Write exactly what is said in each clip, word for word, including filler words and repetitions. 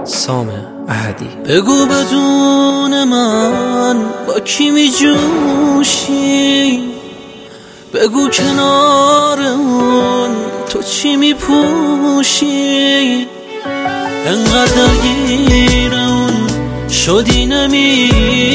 سام احدی. بگو بدون من با کی می جوشی، بگو کنار اون تو چی می پوشی، انقدر درگیر اون شدی نمی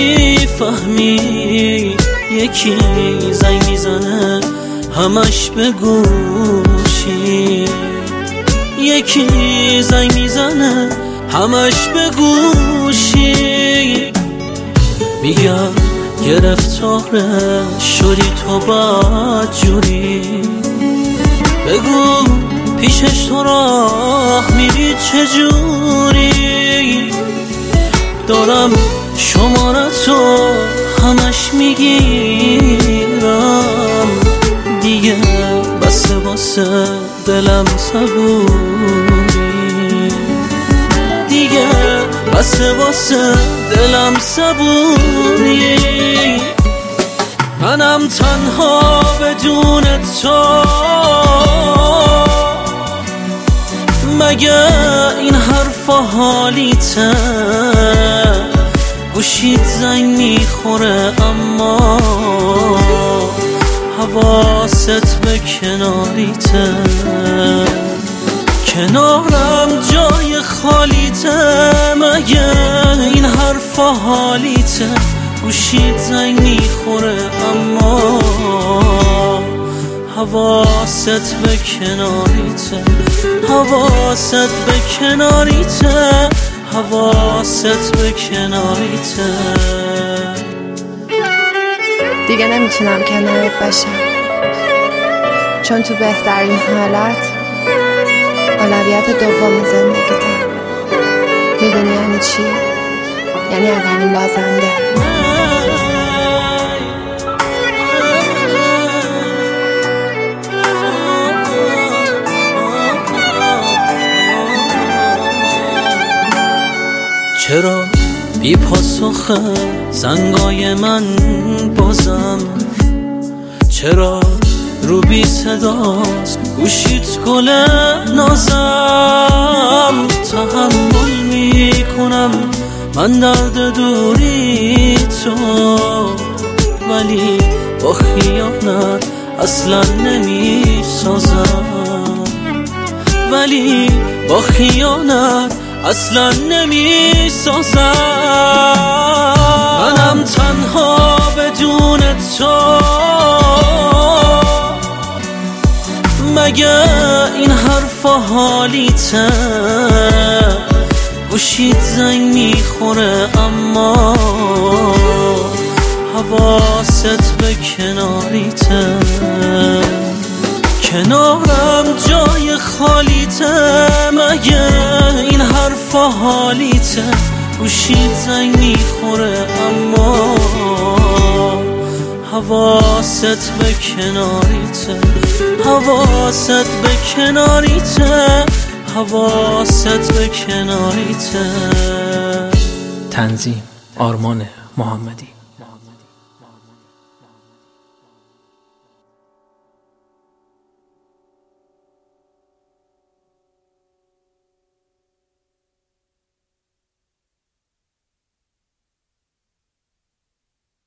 فهمی، یکی زنگ میزنه همش به گوشی، یکی زنگ میزنه همش به گوشی، میگم گرفتاره شدی تو بدجوری، بگو پیشش تو راه میری چجوری، دارم شماره تو همش میگیرم، دیگه بسه واسه دلم صبوری، دیگه بسه واسه دلم صبوری، منم تنها بدون تو، مگه این حرفا حالیته، گوشیت زنگ میخوره اما حواست به کناریته، کنارم جای خالیته، مگه این حرفا حالیته، گوشیت زنگ میخوره اما حواست به کناریته، حواست به کناریته، حواست به کناریته. دیگه نمیتونم کنارت باشم، چون تو بهترین حالت اولویت دوم زندگیتم. میدونی یعنی چی؟ یعنی اولین بازنده. چرا بی پاسخه زنگای من بازم، چرا رو بی صداست گوشیت گل نازم، تحمل میکنم من درد دوری تو، ولی با خیانت اصلا نمیسازم، ولی با خیانت اصلا نمی سازم، منم تنها بدون تو، مگه این حرفا حالیته، گوشیت زنگ میخوره اما حواست به کناریته، کنارم جای خالیته، مگه این حرفا حالیته، گوشیت زنگ میخوره اما حواست به کناریته، حواست به کناریته، حواست به کناریته. تنظیم آرمان محمدی.